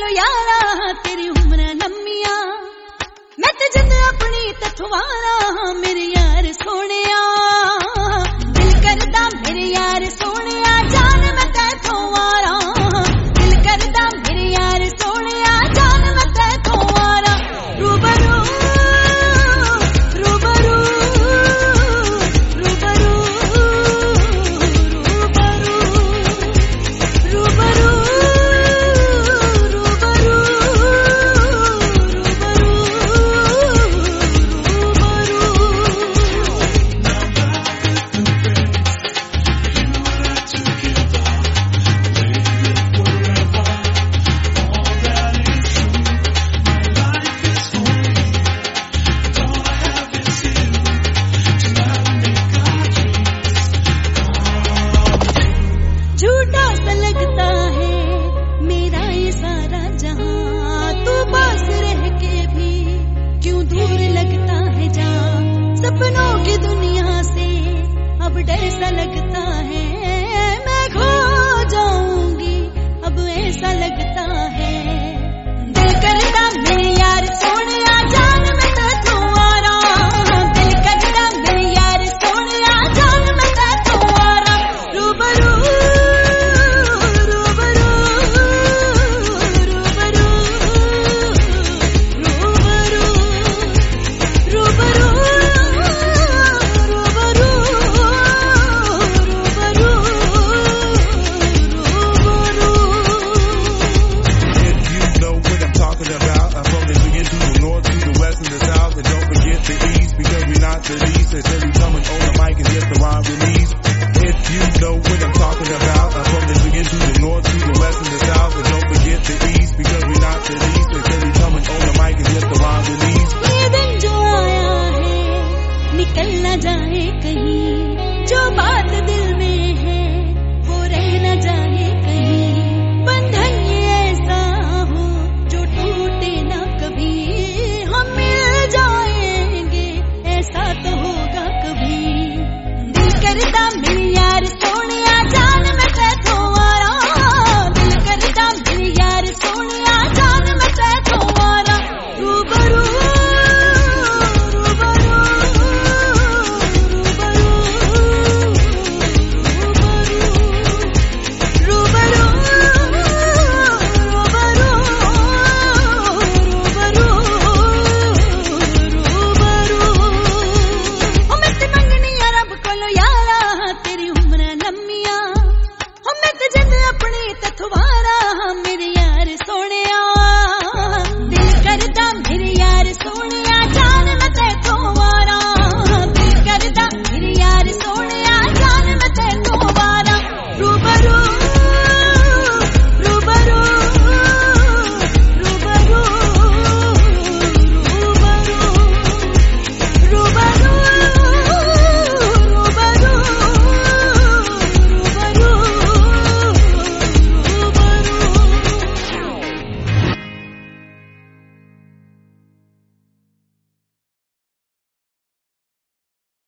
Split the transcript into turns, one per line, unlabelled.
लो यारा तेरी उम्र लम्मिया, मैं ते जिंद अपनी तथवारा मेरे यार सोनिया, दिल करदा मेरे यार सोनिया जान मैं तैथों वारा, दिल करदा मेरे यार सोनिया जान मैं तैथों वारा। रूबरू रूबरू रूबरू रूबरू रूबरू झूठा सा लगता है मेरा ये सारा जहां, तू पास रह के भी क्यों दूर लगता है जहां, सपनों की दुनिया से अब डर सा लगता